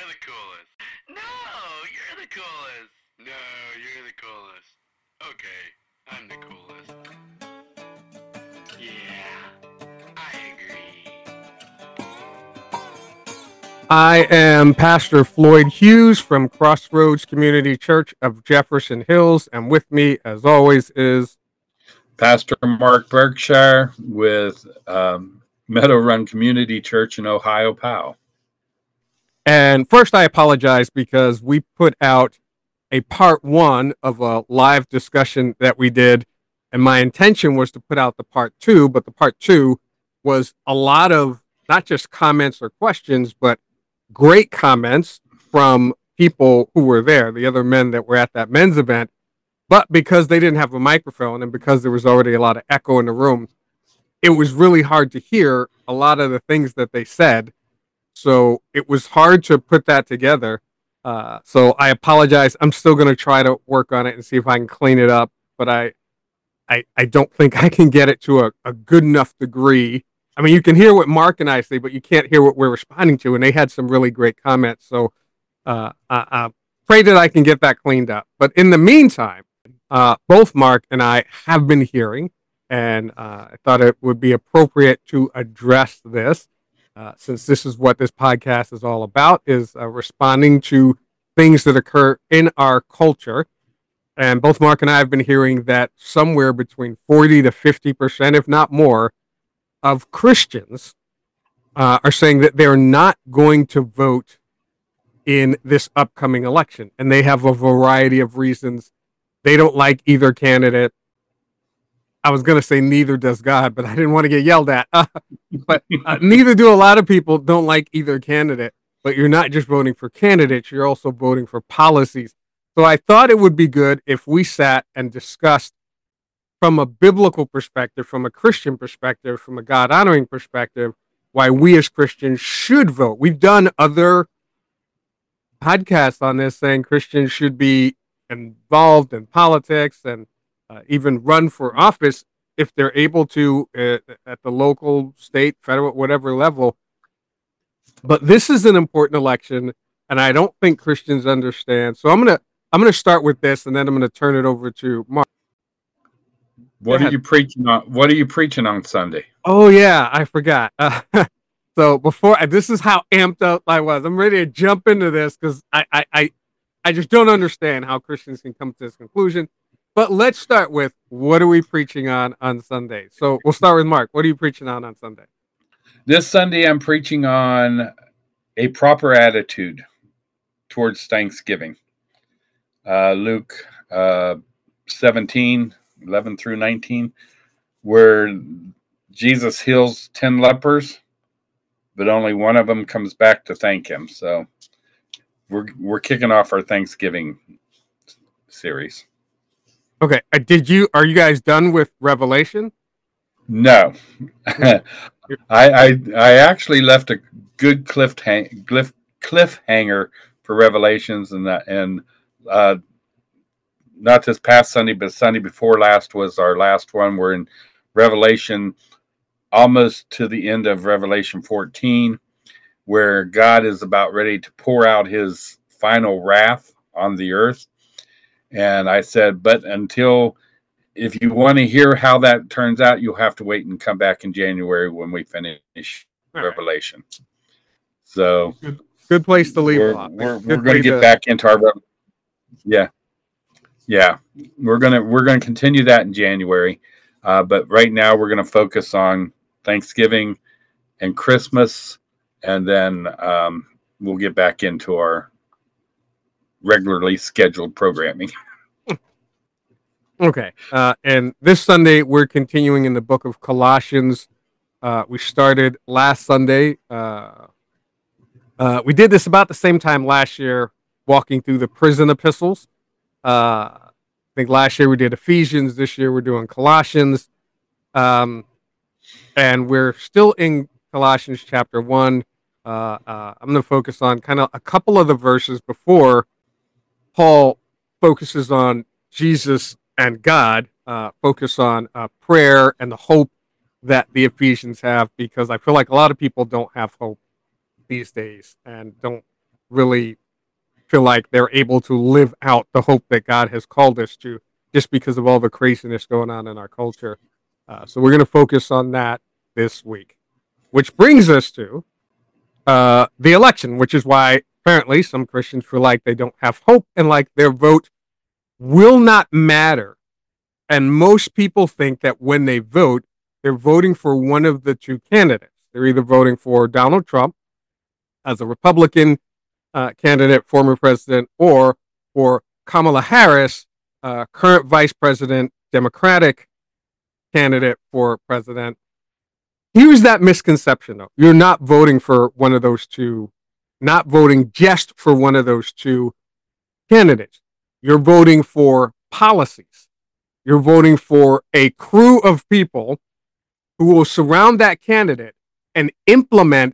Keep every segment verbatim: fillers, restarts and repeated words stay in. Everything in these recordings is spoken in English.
the coolest. No, you're the coolest. No, you're the coolest. Okay, I'm the coolest. Yeah, I agree. I am Pastor Floyd Hughes from Crossroads Community Church of Jefferson Hills, and with me, as always, is Pastor Mark Berkshire with um, Meadow Run Community Church in Ohio, Powell. And first, I apologize because we put out a part one of a live discussion that we did, and my intention was to put out the part two, but the part two was a lot of not just comments or questions, but great comments from people who were there, the other men that were at that men's event. But because they didn't have a microphone and because there was already a lot of echo in the room, it was really hard to hear a lot of the things that they said. So it was hard to put that together. Uh, so I apologize. I'm still going to try to work on it and see if I can clean it up. But I, I, I don't think I can get it to a, a good enough degree. I mean, you can hear what Mark and I say, but you can't hear what we're responding to. And they had some really great comments. So uh, I, I pray that I can get that cleaned up. But in the meantime, uh, both Mark and I have been hearing, and uh, I thought it would be appropriate to address this, uh, since this is what this podcast is all about, is uh, responding to things that occur in our culture. And both Mark and I have been hearing that somewhere between forty to fifty percent, if not more, of Christians uh, are saying that they're not going to vote in this upcoming election. And they have a variety of reasons. They don't like either candidate. I was going to say neither does God, but I didn't want to get yelled at. Uh, but uh, neither do a lot of people don't like either candidate. But you're not just voting for candidates, you're also voting for policies. So I thought it would be good if we sat and discussed from a biblical perspective, from a Christian perspective, from a God-honoring perspective, why we as Christians should vote. We've done other podcasts on this saying Christians should be involved in politics and uh, even run for office if they're able to uh, at the local, state, federal, whatever level. But this is an important election, and I don't think Christians understand. So I'm gonna I'm gonna start with this, and then I'm gonna turn it over to Mark. What are you preaching on? What are you preaching on Sunday? Oh yeah, I forgot. Uh, so before this is how amped up I was. I'm ready to jump into this because I, I I I just don't understand how Christians can come to this conclusion. But let's start with what are we preaching on on Sunday? So we'll start with Mark. What are you preaching on on Sunday? This Sunday, I'm preaching on a proper attitude towards Thanksgiving. Uh, Luke uh, seventeen, eleven through nineteen, where Jesus heals ten lepers, but only one of them comes back to thank him. So we're we're kicking off our Thanksgiving series. Okay. Uh, did you? Are you guys done with Revelation? No, I, I I actually left a good cliff hang, cliff cliffhanger for Revelations, and that and uh, not this past Sunday, but Sunday before last was our last one. We're in Revelation, almost to the end of Revelation fourteen, where God is about ready to pour out his final wrath on the earth. And I said, but until, if you want to hear how that turns out, you'll have to wait and come back in January when we finish All Revelation. Right. So good, good place to leave we're, off. We're, we're going to get back into our, yeah, yeah, we're going to, we're going to continue that in January. Uh, but right now we're going to focus on Thanksgiving and Christmas. And then um, we'll get back into our regularly scheduled programming. Okay. Uh, and this Sunday, we're continuing in the book of Colossians. Uh, we started last Sunday. Uh, uh, we did this about the same time last year, walking through the prison epistles. Uh, I think last year we did Ephesians. This year we're doing Colossians. Um, and we're still in Colossians chapter one. Uh, uh, I'm going to focus on kind of a couple of the verses before Paul focuses on Jesus and God, uh, focus on uh, prayer and the hope that the Ephesians have, because I feel like a lot of people don't have hope these days and don't really feel like they're able to live out the hope that God has called us to, just because of all the craziness going on in our culture. Uh, so we're going to focus on that this week, which brings us to uh, the election, which is why apparently some Christians feel like they don't have hope and like their vote will not matter. And most people think that when they vote, they're voting for one of the two candidates. They're either voting for Donald Trump as a Republican uh, candidate, former president, or for Kamala Harris, uh, current vice president, Democratic candidate for president. Here's that misconception, though. You're not voting for one of those two, not voting just for one of those two candidates. You're voting for policies. You're voting for a crew of people who will surround that candidate and implement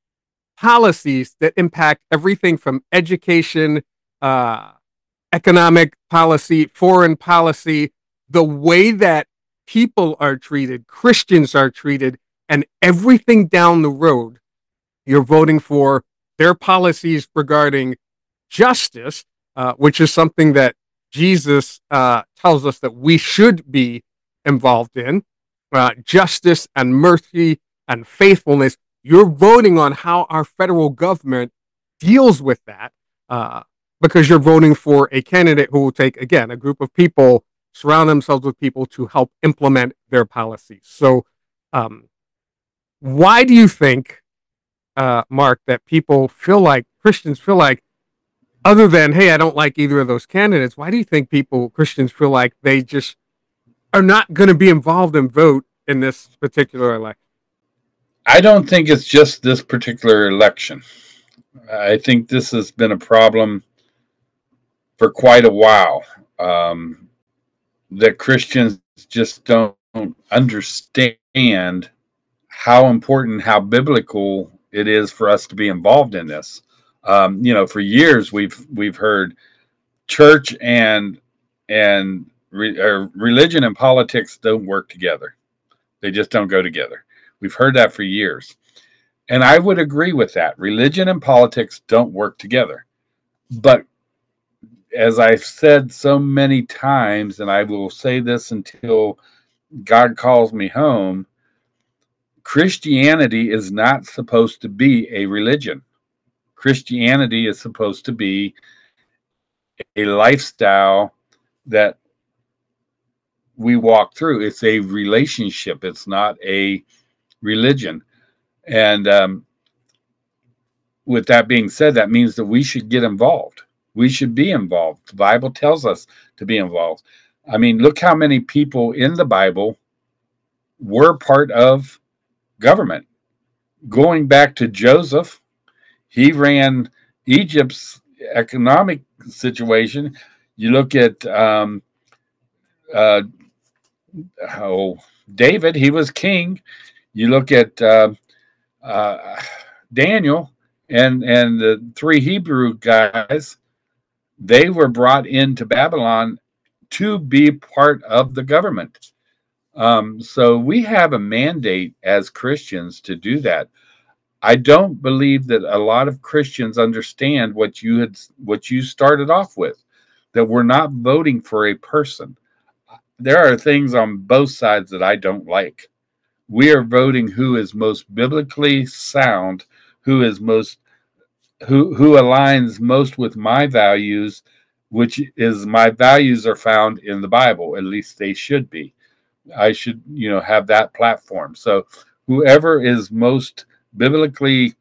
policies that impact everything from education, uh, economic policy, foreign policy, the way that people are treated, Christians are treated, and everything down the road. You're voting for their policies regarding justice, uh, which is something that Jesus uh, tells us that we should be involved in, uh, justice and mercy and faithfulness. You're voting on how our federal government deals with that, uh, because you're voting for a candidate who will take, again, a group of people, surround themselves with people to help implement their policies. So um, why do you think, uh, Mark, that people feel like, Christians feel like, other than, hey, I don't like either of those candidates, why do you think people, Christians, feel like they just are not going to be involved and vote in this particular election? I don't think it's just this particular election. I think this has been a problem for quite a while, um, that Christians just don't understand how important, how biblical it is for us to be involved in this. Um, you know, for years we've we've heard church and and re, uh, religion and politics don't work together. They just don't go together. We've heard that for years. And I would agree with that. Religion and politics don't work together. But as I've said so many times, and I will say this until God calls me home, Christianity is not supposed to be a religion. Christianity is supposed to be a lifestyle that we walk through. It's a relationship. It's not a religion. And um, with that being said, that means that we should get involved. We should be involved. The Bible tells us to be involved. I mean, look how many people in the Bible were part of government. Going back to Joseph, he ran Egypt's economic situation. You look at um, uh, oh, David, he was king. You look at uh, uh, Daniel and, and the three Hebrew guys, they were brought into Babylon to be part of the government. Um, so we have a mandate as Christians to do that. I don't believe that a lot of Christians understand what you had, what you started off with, that we're not voting for a person. There are things on both sides that I don't like. We are voting who is most biblically sound, who is most, who, who aligns most with my values, which is my values are found in the Bible. At least they should be. I should, you know, have that platform. So whoever is most biblically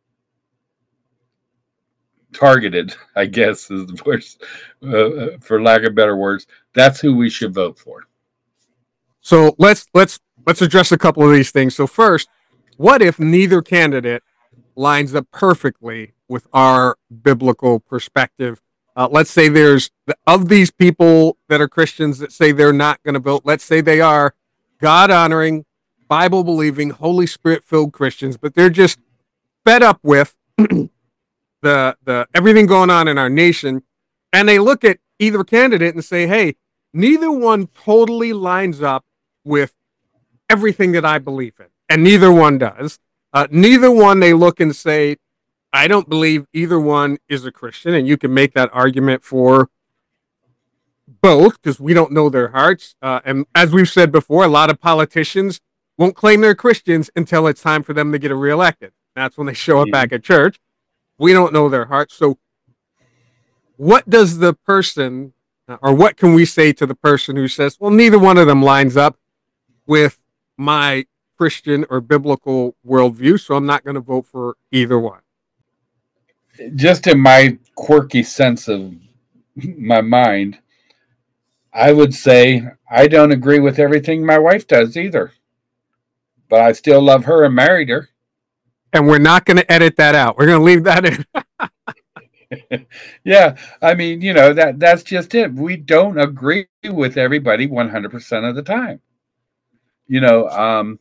targeted, I guess is the worst, uh, for lack of better words, that's who we should vote for. So let's let's let's address a couple of these things. So first, what if neither candidate lines up perfectly with our biblical perspective? Uh, let's say there's of these people that are Christians that say they're not going to vote. Let's say they are God honoring, Bible believing, Holy Spirit filled Christians, but they're just fed up with the the everything going on in our nation, and they look at either candidate and say, "Hey, neither one totally lines up with everything that I believe in," and neither one does. Uh, neither one they look and say, I don't believe either one is a Christian, and you can make that argument for both because we don't know their hearts. Uh, and as we've said before, a lot of politicians won't claim they're Christians until it's time for them to get reelected. That's when they show up back at church. We don't know their hearts. So what does the person, or what can we say to the person who says, well, neither one of them lines up with my Christian or biblical worldview, so I'm not going to vote for either one? Just in my quirky sense of my mind, I would say I don't agree with everything my wife does either, but I still love her and married her. And we're not going to edit that out. We're going to leave that in. Yeah, I mean, you know, that that's just it. We don't agree with everybody one hundred percent of the time. You know, um,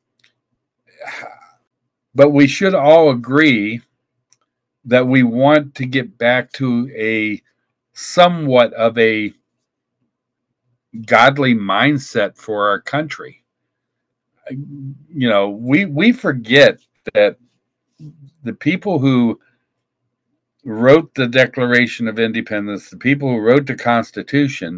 but we should all agree that we want to get back to a somewhat of a godly mindset for our country. You know, we we forget that the people who wrote the Declaration of Independence, the people who wrote the Constitution,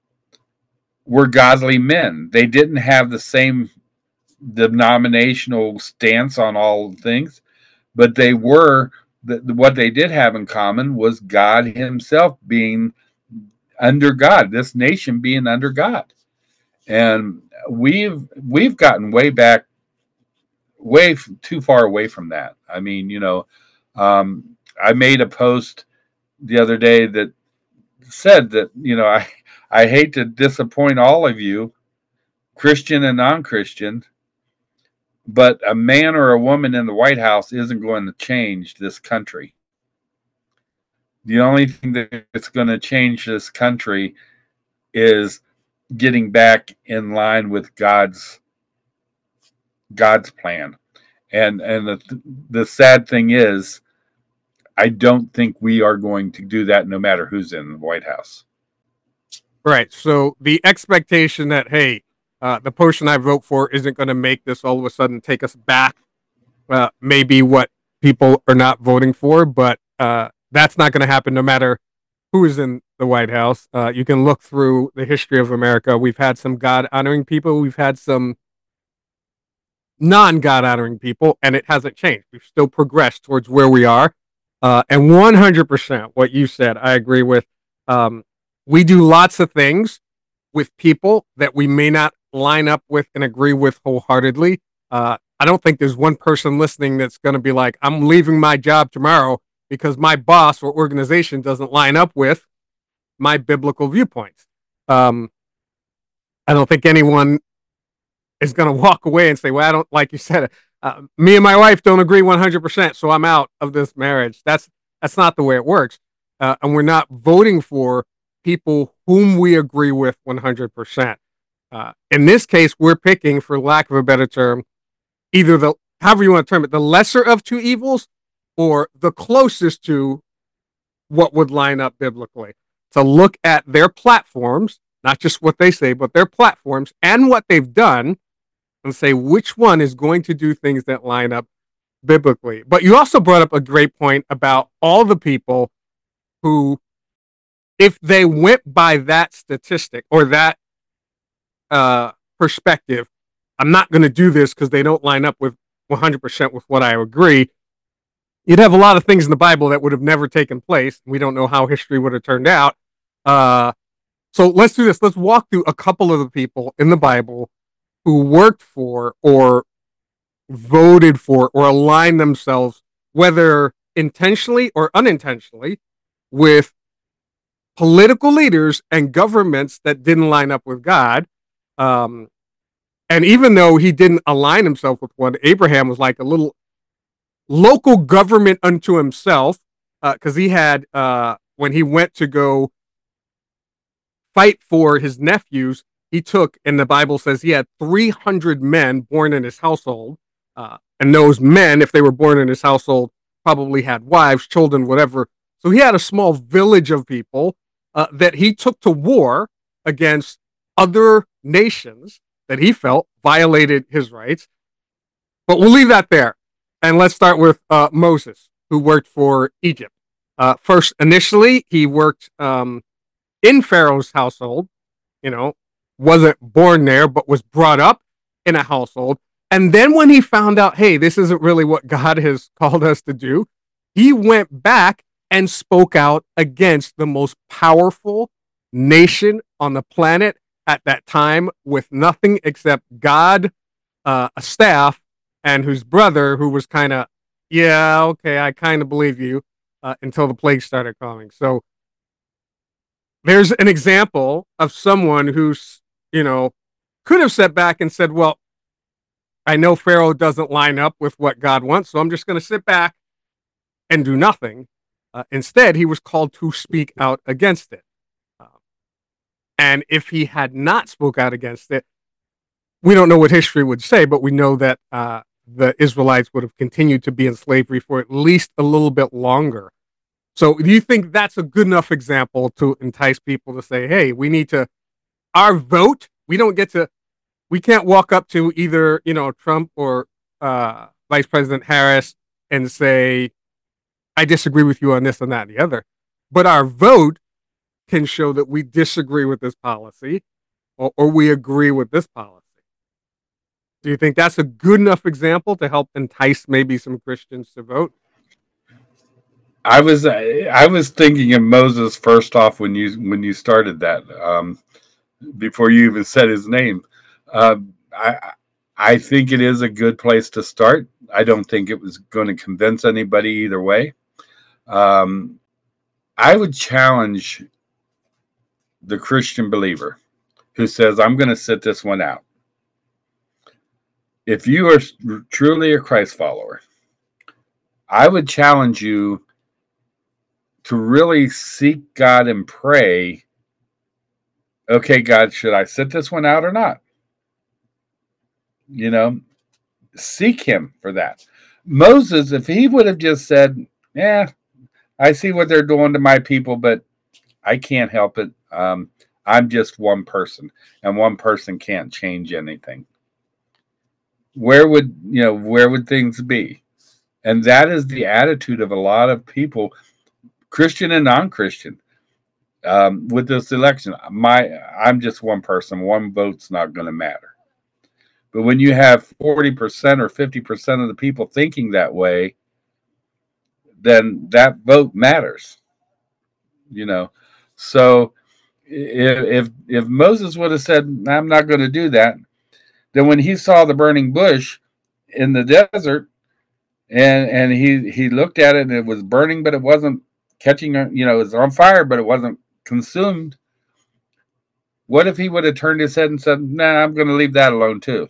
were godly men. They didn't have the same denominational stance on all things, but they were, the, what they did have in common was God himself being under God, this nation being under God. And we've we've gotten way back, way too far away from that. I mean, you know, um, I made a post the other day that said that, you know, I, I hate to disappoint all of you, Christian and non-Christian, but a man or a woman in the White House isn't going to change this country. The only thing that's going to change this country is getting back in line with God's God's plan. And and the the sad thing is, I don't think we are going to do that no matter who's in the White House. Right. So the expectation that, hey, uh, the person I vote for isn't going to make this all of a sudden take us back, uh, maybe what people are not voting for, but uh, that's not going to happen no matter who is in the White House. Uh, you can look through the history of America. We've had some God-honoring people. We've had some non-God honoring people, and it hasn't changed. We've still progressed towards where we are. Uh, and one hundred percent what you said, I agree with. Um, we do lots of things with people that we may not line up with and agree with wholeheartedly. Uh, I don't think there's one person listening that's going to be like, I'm leaving my job tomorrow because my boss or organization doesn't line up with my biblical viewpoints. Um, I don't think anyone is going to walk away and say, well, I don't, like you said, uh, me and my wife don't agree one hundred percent, so I'm out of this marriage. That's that's not the way it works. Uh, and we're not voting for people whom we agree with one hundred percent. Uh, in this case, we're picking, for lack of a better term, either the, however you want to term it, the lesser of two evils or the closest to what would line up biblically. To look at their platforms, not just what they say, but their platforms and what they've done, and say which one is going to do things that line up biblically. But you also brought up a great point about all the people who, if they went by that statistic or that uh, perspective, I'm not going to do this because they don't line up with one hundred percent with what I agree, you'd have a lot of things in the Bible that would have never taken place. We don't know how history would have turned out. Uh, so let's do this. Let's walk through a couple of the people in the Bible who worked for or voted for or aligned themselves, whether intentionally or unintentionally, with political leaders and governments that didn't line up with God. Um, and even though he didn't align himself with one, Abraham was like a little local government unto himself, because uh, he had, uh, when he went to go fight for his nephews, he took, and the Bible says he had three hundred men born in his household. Uh, and those men, if they were born in his household, probably had wives, children, whatever. So he had a small village of people uh, that he took to war against other nations that he felt violated his rights. But we'll leave that there. And let's start with uh, Moses. who worked for Egypt. Uh, first, initially, he worked um, in Pharaoh's household, you know, wasn't born there, but was brought up in a household. And then when he found out, hey, this isn't really what God has called us to do, he went back and spoke out against the most powerful nation on the planet at that time, with nothing except God, uh, a staff, and whose brother, who was kind of, yeah, okay, I kind of believe you, uh, until the plague started coming. So there's an example of someone who's, you know, could have sat back and said, well, I know Pharaoh doesn't line up with what God wants, so I'm just going to sit back and do nothing. Uh, instead, he was called to speak out against it. Uh, and if he had not spoke out against it, we don't know what history would say, but we know that uh, the Israelites would have continued to be in slavery for at least a little bit longer. So do you think that's a good enough example to entice people to say, hey, we need to, our vote, we don't get to, we can't walk up to either, you know, Trump or uh, Vice President Harris and say, I disagree with you on this and that and the other. But our vote can show that we disagree with this policy or, or we agree with this policy. Do you think that's a good enough example to help entice maybe some Christians to vote? I was I was thinking of Moses first off when you when you started that, um, before you even said his name. Uh, I I think it is a good place to start. I don't think it was going to convince anybody either way. Um, I would challenge the Christian believer who says, I'm going to sit this one out. If you are truly a Christ follower, I would challenge you to really seek God and pray, okay, God, should I sit this one out or not? You know, seek him for that. Moses, if he would have just said, yeah, I see what they're doing to my people, but I can't help it. Um, I'm just one person, and one person can't change anything. Where would, you know, where would things be? And that is the attitude of a lot of people, Christian and non-Christian, um, with this election. My, I'm just one person. One vote's not going to matter. But when you have forty percent or fifty percent of the people thinking that way, then that vote matters. You know, so if if, if Moses would have said, I'm not going to do that, then when he saw the burning bush in the desert, and and he he looked at it and it was burning, but it wasn't catching, you know, it was on fire, but it wasn't consumed. What if he would have turned his head and said, nah, I'm going to leave that alone too?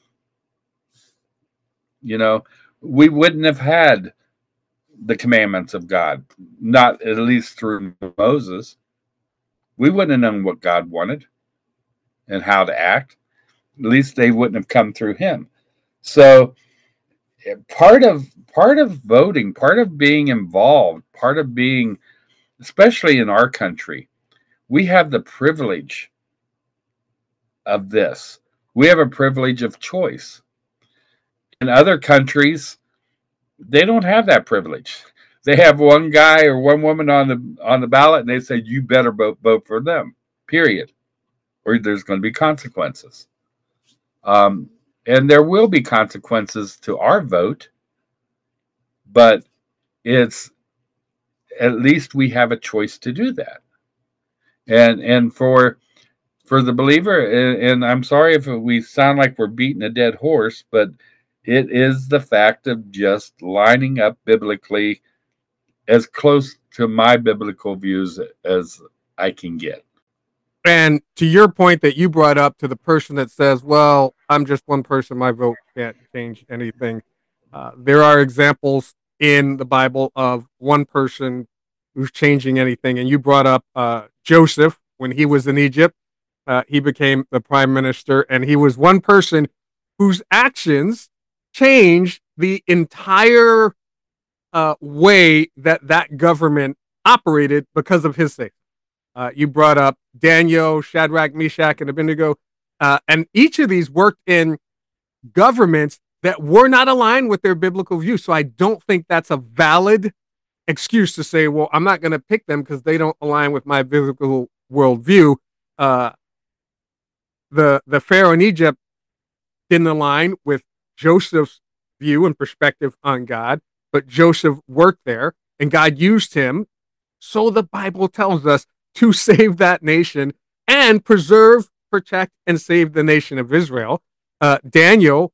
You know, we wouldn't have had the commandments of God, not at least through Moses. We wouldn't have known what God wanted and how to act. At least they wouldn't have come through him. So part of part of voting, part of being involved, part of being, especially in our country, we have the privilege of this. We have a privilege of choice. In other countries, they don't have that privilege. They have one guy or one woman on the on the ballot, and they say, you better vote, vote for them, period. Or there's going to be consequences. Um, and there will be consequences to our vote, but it's, at least we have a choice to do that. And and for for the believer, and, and I'm sorry if we sound like we're beating a dead horse, but it is the fact of just lining up biblically as close to my biblical views as I can get. And to your point that you brought up, to the person that says, well, I'm just one person, my vote can't change anything. Uh, there are examples in the Bible of one person who's changing anything. And you brought up uh, Joseph when he was in Egypt. Uh, he became the prime minister, and he was one person whose actions changed the entire uh, way that that government operated because of his sake. Uh, you brought up Daniel, Shadrach, Meshach, and Abednego, uh, and each of these worked in governments that were not aligned with their biblical views. So I don't think that's a valid excuse to say, well, I'm not going to pick them because they don't align with my biblical worldview. Uh, the the Pharaoh in Egypt didn't align with Joseph's view and perspective on God, but Joseph worked there, and God used him, so the Bible tells us, to save that nation and preserve, protect, and save the nation of Israel. Uh, Daniel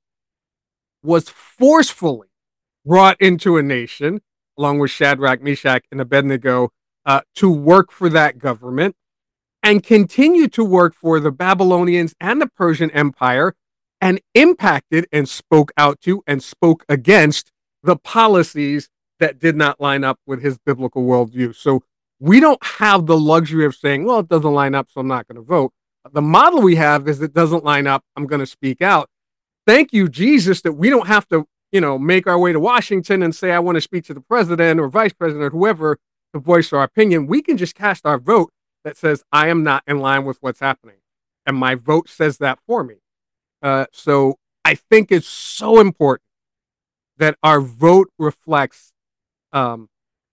was forcefully brought into a nation, along with Shadrach, Meshach, and Abednego, uh, to work for that government and continue to work for the Babylonians and the Persian Empire, and impacted and spoke out to and spoke against the policies that did not line up with his biblical worldview. So we don't have the luxury of saying, well, it doesn't line up, so I'm not going to vote. The model we have is it doesn't line up, I'm going to speak out. Thank you, Jesus, that we don't have to, you know, make our way to Washington and say, I want to speak to the president or vice president or whoever to voice our opinion. We can just cast our vote that says, I am not in line with what's happening. And my vote says that for me. Uh, so I think it's so important that our vote reflects um,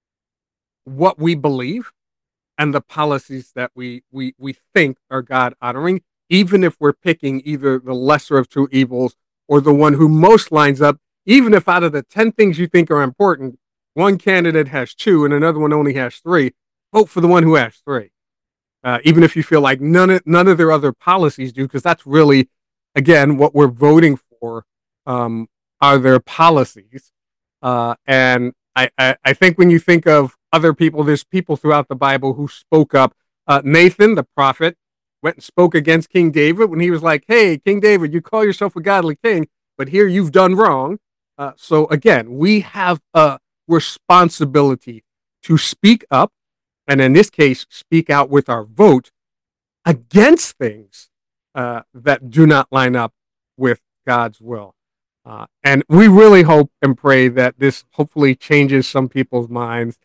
what we believe and the policies that we, we, we think are God honoring, even if we're picking either the lesser of two evils or the one who most lines up. Even if out of the ten things you think are important, one candidate has two and another one only has three, vote for the one who has three. Uh, even if you feel like none of, none of their other policies do, because that's really, again, what we're voting for um, are their policies. Uh, and I, I, I think when you think of other people, there's people throughout the Bible who spoke up. Uh, Nathan, the prophet, went and spoke against King David when he was like, hey, King David, you call yourself a godly king, but here you've done wrong. Uh, so again, we have a responsibility to speak up, and in this case, speak out with our vote against things uh, that do not line up with God's will. Uh, and we really hope and pray that this hopefully changes some people's minds.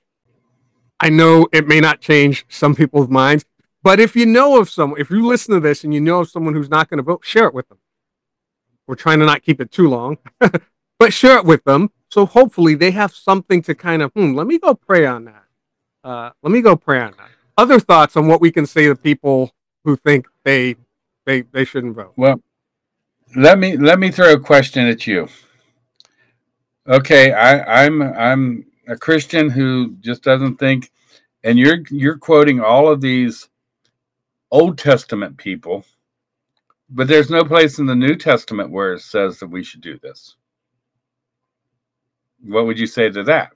I know it may not change some people's minds, but if you know of someone, if you listen to this and you know of someone who's not going to vote, share it with them. We're trying to not keep it too long, but share it with them. So hopefully they have something to kind of, hmm, let me go pray on that. Uh, let me go pray on that. Other thoughts on what we can say to people who think they they they shouldn't vote? Well, let me let me throw a question at you. Okay, I, I'm I'm a Christian who just doesn't think, and you're you're quoting all of these Old Testament people, but there's no place in the New Testament where it says that we should do this. What would you say to that?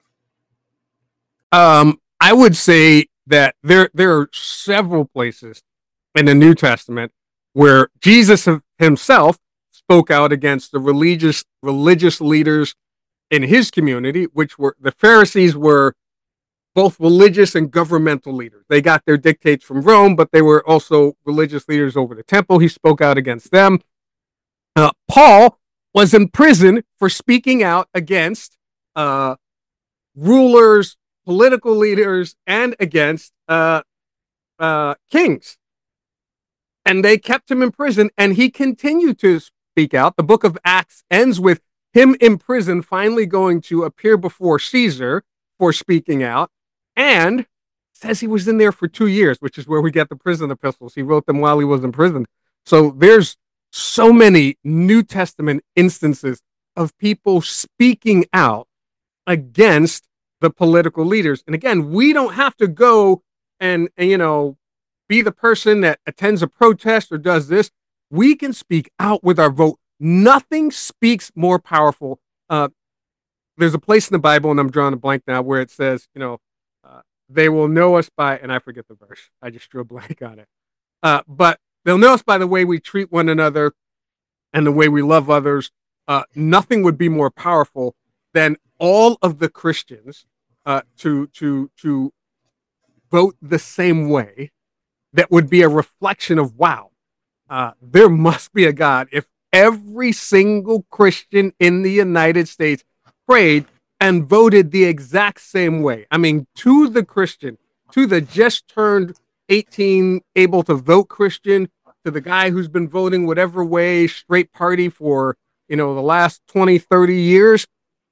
Um, I would say that there there are several places in the New Testament where Jesus himself spoke out against the religious religious leaders in his community, which were the Pharisees, were both religious and governmental leaders. They got their dictates from Rome, but they were also religious leaders over the temple. He spoke out against them. Uh, Paul was in prison for speaking out against uh, rulers, political leaders, and against uh, uh, kings. And they kept him in prison, and he continued to speak out. The book of Acts ends with him in prison, finally going to appear before Caesar for speaking out, and says he was in there for two years, which is where we get the prison epistles. He wrote them while he was in prison. So there's so many New Testament instances of people speaking out against the political leaders. And again, we don't have to go and, and you know, be the person that attends a protest or does this. We can speak out with our vote. Nothing speaks more powerful. Uh, there's a place in the Bible, and I'm drawing a blank now, where it says, you know, uh, they will know us by, and I forget the verse. I just drew a blank on it. Uh, but they'll know us by the way we treat one another and the way we love others. Uh, nothing would be more powerful than all of the Christians uh, to to to vote the same way. That would be a reflection of, wow, uh, there must be a God. If every single Christian in the United States prayed and voted the exact same way, I mean, to the Christian, to the just turned eighteen, able to vote Christian, to the guy who's been voting whatever way, straight party for, you know, the last twenty, thirty years,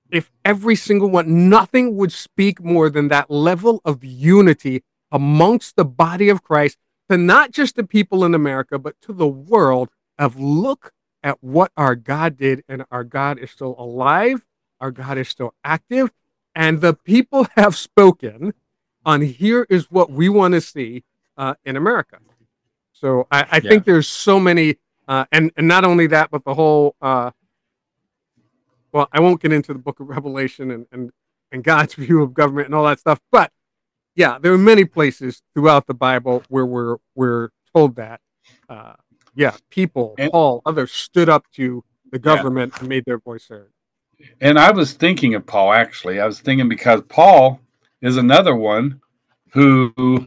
if every single one, nothing would speak more than that level of unity amongst the body of Christ to not just the people in America, but to the world of look at what our God did, and our God is still alive, our God is still active, and the people have spoken on here is what we want to see uh, in America. So I, I Yeah. think there's so many, uh, and, and not only that, but the whole, uh, well, I won't get into the book of Revelation and, and, and God's view of government and all that stuff, but yeah, there are many places throughout the Bible where we're, we're told that, uh, yeah, people, And, Paul, others stood up to the yeah. government and made their voice heard. And I was thinking of Paul, actually. I was thinking because Paul is another one who,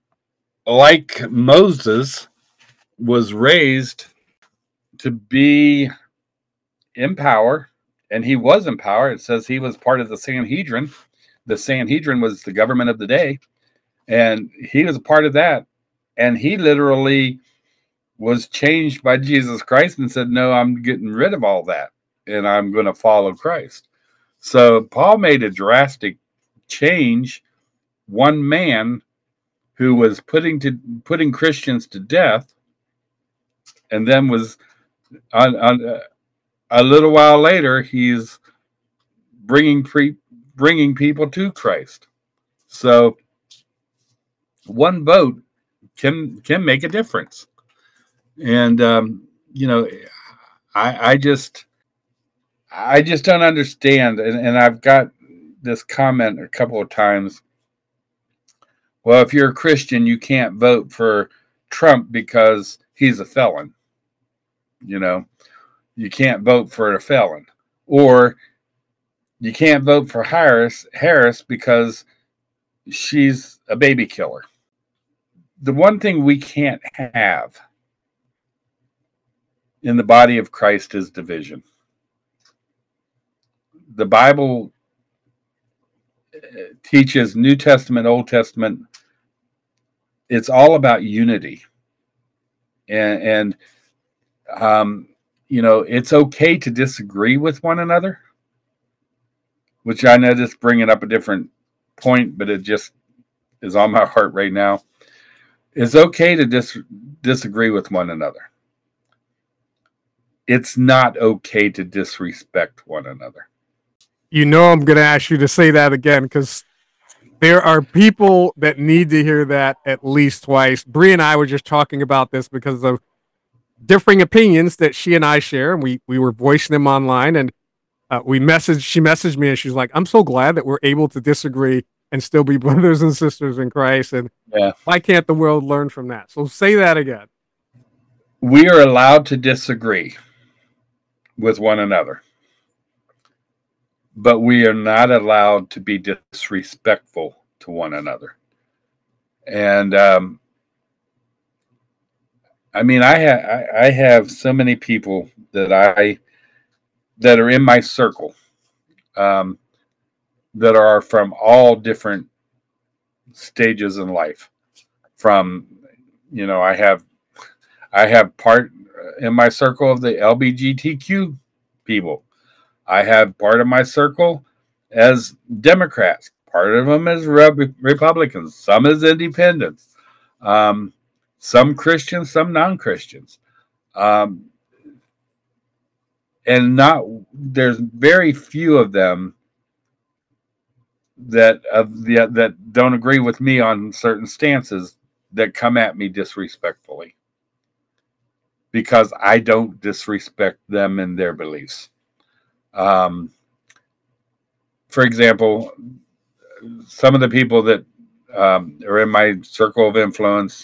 like Moses, was raised to be in power, and he was in power. It says he was part of the Sanhedrin. The Sanhedrin was the government of the day, and he was a part of that. And he literally was changed by Jesus Christ and said, no, I'm getting rid of all that, and I'm going to follow Christ. So Paul made a drastic change. One man who was putting to putting Christians to death, and then was on, on uh, a little while later, he's bringing pre, bringing people to Christ. So one vote can can make a difference. And um, you know, I I just I just don't understand. And, and I've got this comment a couple of times. Well, if you're a Christian, you can't vote for Trump because he's a felon. You know, you can't vote for a felon. Or you can't vote for Harris, Harris because she's a baby killer. The one thing we can't have in the body of Christ is division. The Bible teaches New Testament, Old Testament. It's all about unity. And, and um, you know, it's okay to disagree with one another, which I know just bringing up a different point, but it just is on my heart right now. It's okay to dis- disagree with one another. It's not okay to disrespect one another. You know, I'm going to ask you to say that again, because there are people that need to hear that at least twice. Bree and I were just talking about this because of differing opinions that she and I share, and we we were voicing them online, and uh, we messaged. She messaged me, and she's like, "I'm so glad that we're able to disagree and still be brothers and sisters in Christ." And yeah. Why can't the world learn from that? So say that again. We are allowed to disagree with one another, but we are not allowed to be disrespectful to one another. And um, I mean, I have I, I have so many people that I that are in my circle um, that are from all different stages in life. From, you know, I have I have part in my circle of the L G B T Q people. I have part of my circle as Democrats, part of them as Re- Republicans, some as independents, um, some Christians, some non-Christians. Um, and not there's very few of them that of the that don't agree with me on certain stances that come at me disrespectfully, because I don't disrespect them and their beliefs. Um, for example, some of the people that um, are in my circle of influence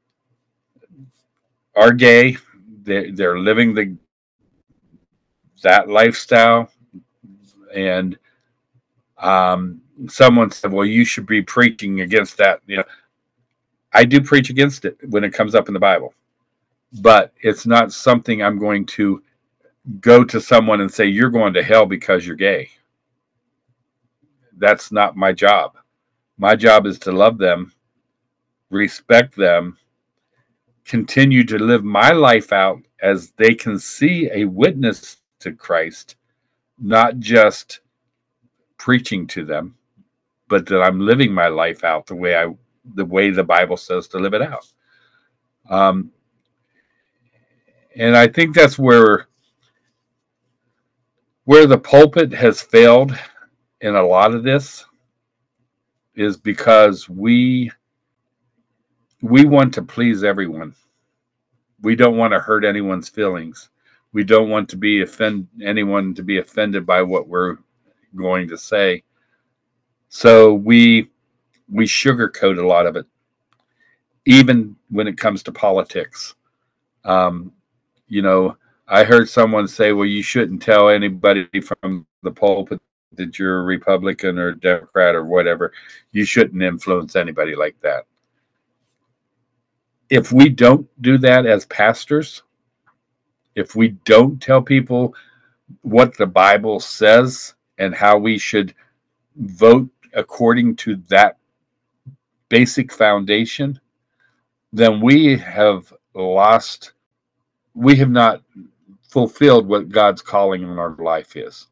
are gay. They, they're living the that lifestyle, and um, someone said, "Well, you should be preaching against that." You know, I do preach against it when it comes up in the Bible, but it's not something I'm going to go to someone and say, "You're going to hell because you're gay." That's not my job. My job is to love them, respect them, continue to live my life out as they can see a witness to Christ, not just preaching to them, but that I'm living my life out the way I, the way the Bible says to live it out. Um, and I think that's where, where the pulpit has failed in a lot of this, is because we, we want to please everyone. We don't want to hurt anyone's feelings. We don't want to be offend anyone to be offended by what we're going to say. So we we sugarcoat a lot of it, even when it comes to politics. Um, you know, I heard someone say, "Well, you shouldn't tell anybody from the pulpit that you're a Republican or Democrat or whatever. You shouldn't influence anybody like that." If we don't do that as pastors, if we don't tell people what the Bible says and how we should vote according to that basic foundation, then we have lost, we have not fulfilled what God's calling in our life is.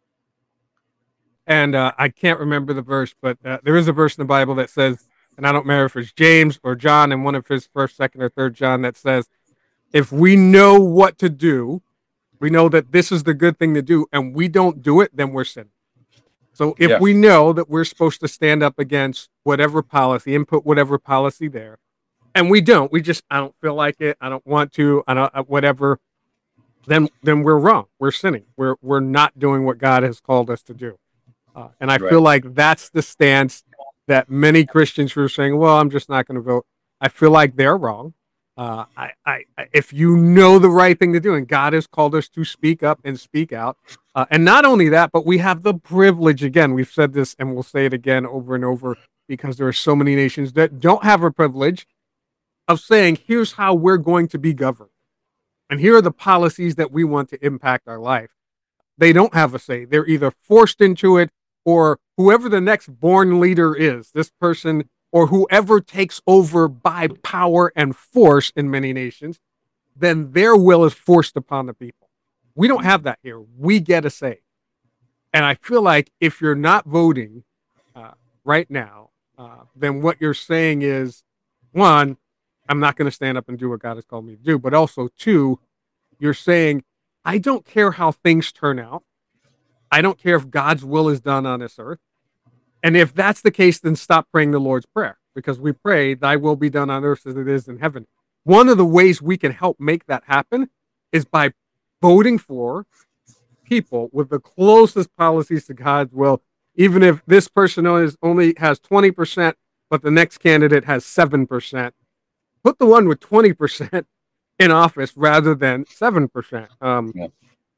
And uh, I can't remember the verse, but uh, there is a verse in the Bible that says, and I don't remember if it's James or John in one of his first, second, or third John, that says, if we know what to do, we know that this is the good thing to do, and we don't do it, then we're sinning. So if Yeah. we know that we're supposed to stand up against whatever policy, input whatever policy there, and we don't, we just, I don't feel like it, I don't want to, I don't, whatever, then then we're wrong. We're sinning. We're we're not doing what God has called us to do. Uh, and I Right. feel like that's the stance that many Christians who are saying, well, I'm just not going to vote. I feel like they're wrong. Uh, I, I, if you know the right thing to do, and God has called us to speak up and speak out. Uh, and not only that, but we have the privilege, again, we've said this and we'll say it again over and over, because there are so many nations that don't have a privilege of saying, here's how we're going to be governed. And here are the policies that we want to impact our life. They don't have a say. They're either forced into it, or whoever the next born leader is, this person, or whoever takes over by power and force in many nations, then their will is forced upon the people. We don't have that here. We get a say. And I feel like if you're not voting uh, right now, uh, then what you're saying is, one, I'm not going to stand up and do what God has called me to do. But also, two, you're saying, I don't care how things turn out. I don't care if God's will is done on this earth. And if that's the case, then stop praying the Lord's Prayer, because we pray, thy will be done on earth as it is in heaven. One of the ways we can help make that happen is by voting for people with the closest policies to God's will, even if this person is only has twenty percent, but the next candidate has seven percent. Put the one with twenty percent in office rather than seven percent. Um, Yeah.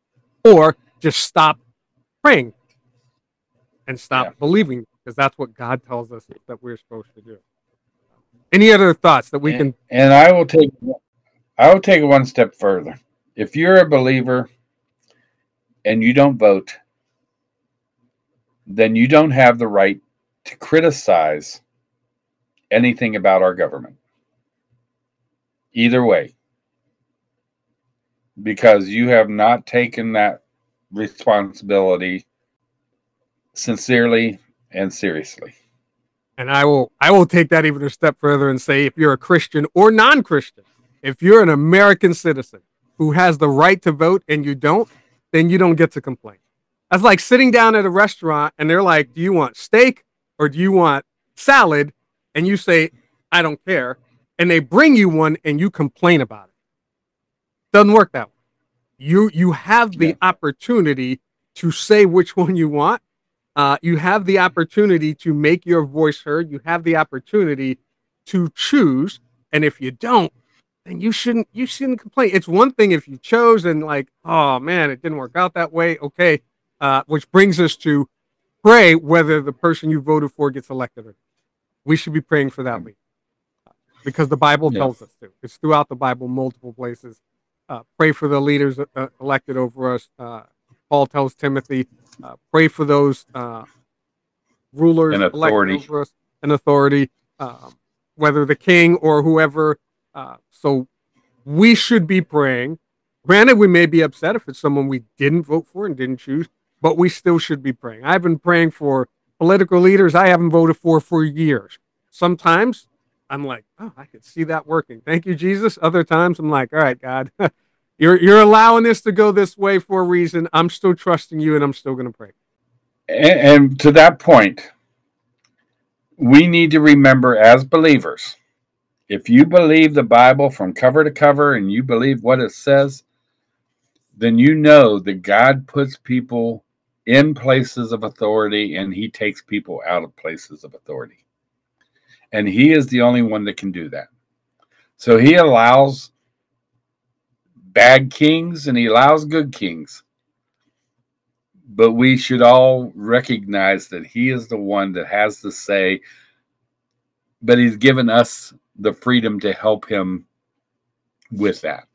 Or just stop praying and stop Yeah. believing, because that's what God tells us that we're supposed to do. Any other thoughts that we and, can? and I will take I will take it one step further. If you're a believer and you don't vote, then you don't have the right to criticize anything about our government. Either way. Because you have not taken that responsibility sincerely and seriously. And I will I will take that even a step further and say, if you're a Christian or non-Christian, if you're an American citizen who has the right to vote and you don't, then you don't get to complain. That's like sitting down at a restaurant and they're like, do you want steak or do you want salad? And you say, I don't care. And they bring you one and you complain about it. Doesn't work that way. You you have the Yeah. opportunity to say which one you want. Uh, you have the opportunity to make your voice heard. You have the opportunity to choose. And if you don't, then you shouldn't you shouldn't complain. It's one thing if you chose and like, oh man, it didn't work out that way. Okay. Uh, which brings us to pray whether the person you voted for gets elected or not. We should be praying for that leader, because the Bible Yeah. tells us to. It's throughout the Bible, multiple places. Uh, pray for the leaders uh, elected over us. Uh, Paul tells Timothy, uh, pray for those uh, rulers And elected authority. over us, and authority, um, whether the king or whoever. Uh, so we should be praying. Granted, we may be upset if it's someone we didn't vote for and didn't choose, but we still should be praying. I've been praying for political leaders I haven't voted for for years. Sometimes I'm like, oh, I could see that working. Thank you, Jesus. Other times I'm like, all right, God, you're you're allowing this to go this way for a reason. I'm still trusting you, and I'm still going to pray. And, and to that point, we need to remember as believers, if you believe the Bible from cover to cover and you believe what it says, then you know that God puts people in places of authority and he takes people out of places of authority. And he is the only one that can do that. So he allows bad kings and he allows good kings. But we should all recognize that he is the one that has the say, but he's given us the freedom to help him with that.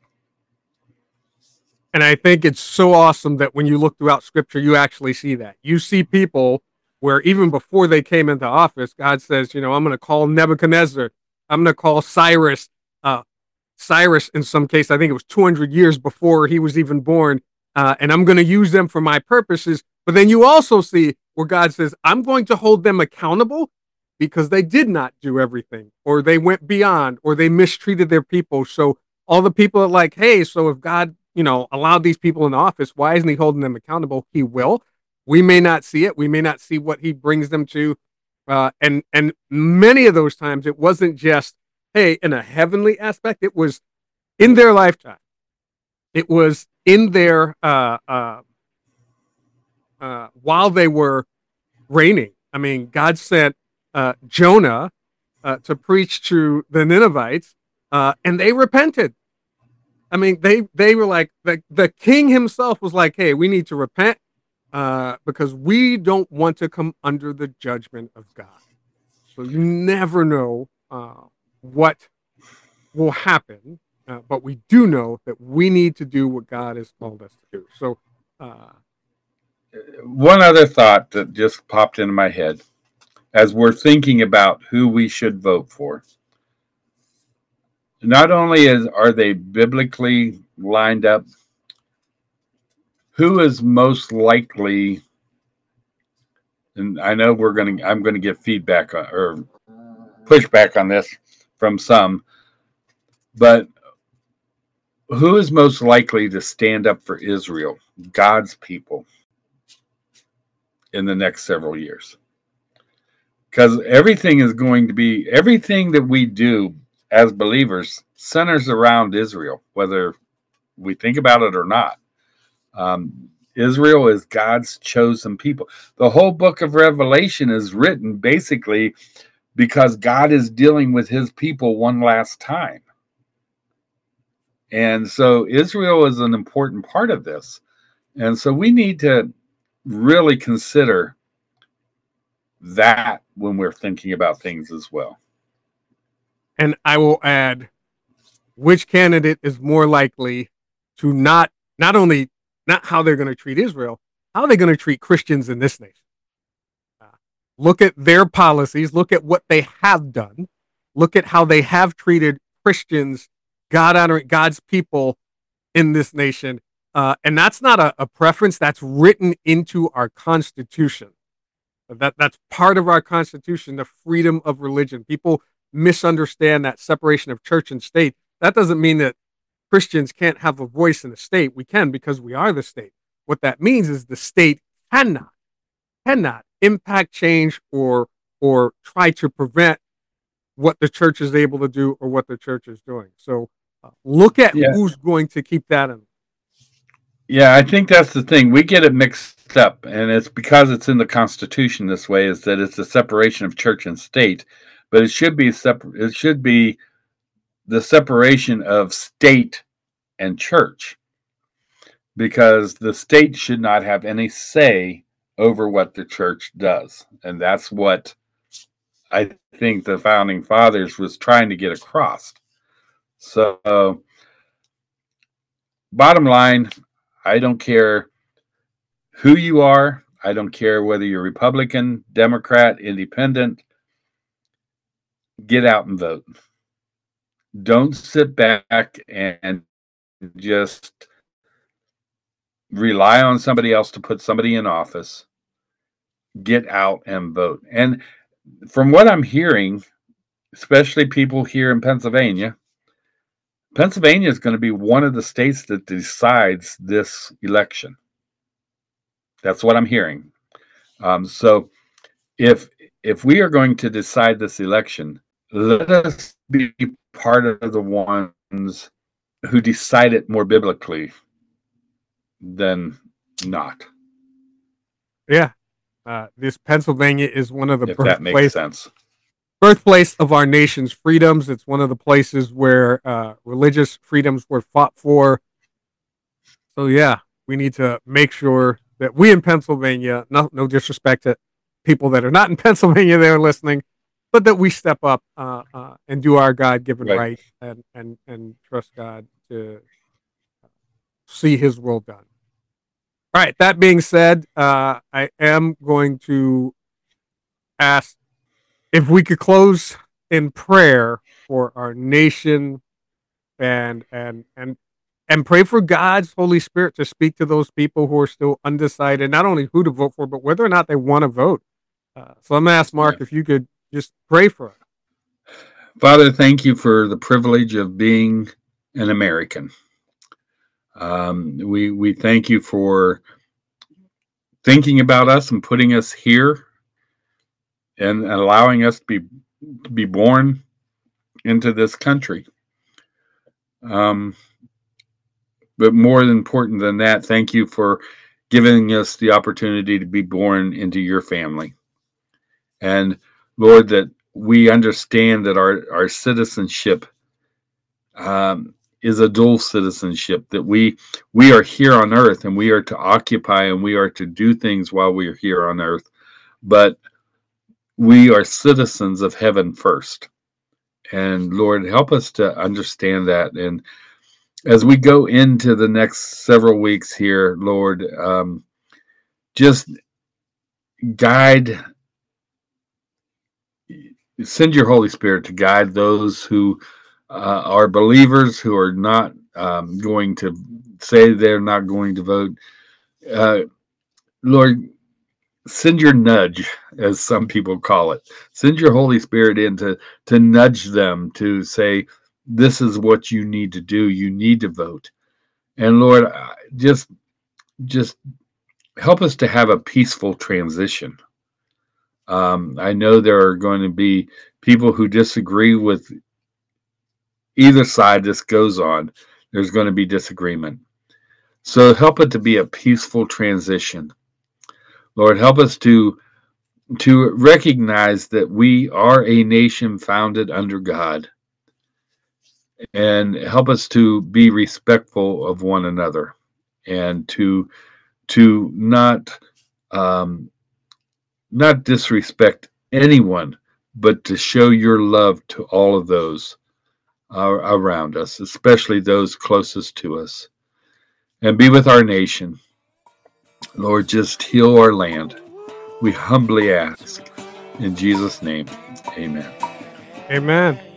And I think it's so awesome that when you look throughout scripture, you actually see that. You see people where even before they came into office, God says, you know, I'm going to call Nebuchadnezzar. I'm going to call Cyrus. Uh, Cyrus, in some case, I think it was two hundred years before he was even born. Uh, and I'm going to use them for my purposes. But then you also see where God says, I'm going to hold them accountable because they did not do everything, or they went beyond, or they mistreated their people. So all the people are like, hey, so if God, you know, allowed these people in office, why isn't he holding them accountable? He will. We may not see it. We may not see what he brings them to. Uh, and, and many of those times it wasn't just, hey, in a heavenly aspect, it was in their lifetime. It was in their, uh, uh, uh, while they were reigning. I mean, God sent uh, Jonah uh, to preach to the Ninevites, uh, and they repented. I mean, they they were like, the, the king himself was like, hey, we need to repent uh, because we don't want to come under the judgment of God. So you never know uh, what will happen, uh, but we do know that we need to do what God has called us to do. So uh, one other thought that just popped into my head as we're thinking about who we should vote for. Not only is, are they biblically lined up, who is most likely, and I know we're going to, I'm going to get feedback on, or pushback on this from some, but who is most likely to stand up for Israel, God's people, in the next several years? Because everything is going to be, everything that we do as believers centers around Israel, whether we think about it or not. Um, Israel is God's chosen people. The whole book of Revelation is written basically because God is dealing with his people one last time. And so Israel is an important part of this. And so we need to really consider that when we're thinking about things as well. And I will add, which candidate is more likely to not, not only, not how they're going to treat Israel, how they're going to treat Christians in this nation. Uh, look at their policies, look at what they have done, look at how they have treated Christians, God honoring, God's people in this nation. Uh, and that's not a, a preference, that's written into our Constitution. That, that's part of our Constitution, the freedom of religion. People misunderstand that separation of church and state. That doesn't mean that Christians can't have a voice in the state. We can, because we are the state. What that means is the state cannot, cannot impact change or or try to prevent what the church is able to do or what the church is doing. So uh, look at yeah. who's going to keep that in. Yeah, I think that's the thing. We get it mixed up, and it's because it's in the Constitution this way, is that it's a separation of church and state, but it should be separate. It should be the separation of state and church, because the state should not have any say over what the church does. And that's what I think the founding fathers was trying to get across. So uh, bottom line, I don't care who you are. I don't care whether you're Republican, Democrat, Independent. Get out and vote. Don't sit back and just rely on somebody else to put somebody in office. get out and vote. And from what I'm hearing, especially people here in Pennsylvania, Pennsylvania is going to be one of the states that decides this election. That's what I'm hearing. Um, so if if we are going to decide this election, let us be part of the ones who decide it more biblically than not. Yeah. Uh, this Pennsylvania is one of the If that makes birthplace, sense. birthplace of our nation's freedoms. It's one of the places where uh, religious freedoms were fought for. So, yeah, we need to make sure that we in Pennsylvania, no, no disrespect to people that are not in Pennsylvania that are listening, but that we step up uh, uh, and do our God-given Right. right, and, and, and trust God to see his will done. All right, that being said, uh, I am going to ask if we could close in prayer for our nation and and and and pray for God's Holy Spirit to speak to those people who are still undecided, not only who to vote for, but whether or not they want to vote. Uh, so I'm going to ask Mark Yeah. if you could just pray for us. Father, thank you for the privilege of being an American. Um, we we thank you for thinking about us and putting us here and allowing us to be to be born into this country. Um, but more important than that, thank you for giving us the opportunity to be born into your family. And Lord, that we understand that our, our citizenship um, is a dual citizenship, that we we are here on earth and we are to occupy and we are to do things while we are here on earth. But we are citizens of heaven first. And Lord, help us to understand that. And as we go into the next several weeks here, Lord, um, just guide, send your Holy Spirit to guide those who uh, are believers, who are not um, going to say they're not going to vote. Uh, Lord, send your nudge, as some people call it. Send your Holy Spirit in to, to nudge them to say, this is what you need to do. You need to vote. And Lord, just just help us to have a peaceful transition. Um, I know there are going to be people who disagree with either side this goes on. There's going to be disagreement. So help it to be a peaceful transition. Lord, help us to to recognize that we are a nation founded under God, and help us to be respectful of one another, and to to not um, not disrespect anyone, but to show your love to all of those uh, around us, especially those closest to us, and be with our nation. Lord, just heal our land. We humbly ask. In Jesus' name, amen. Amen.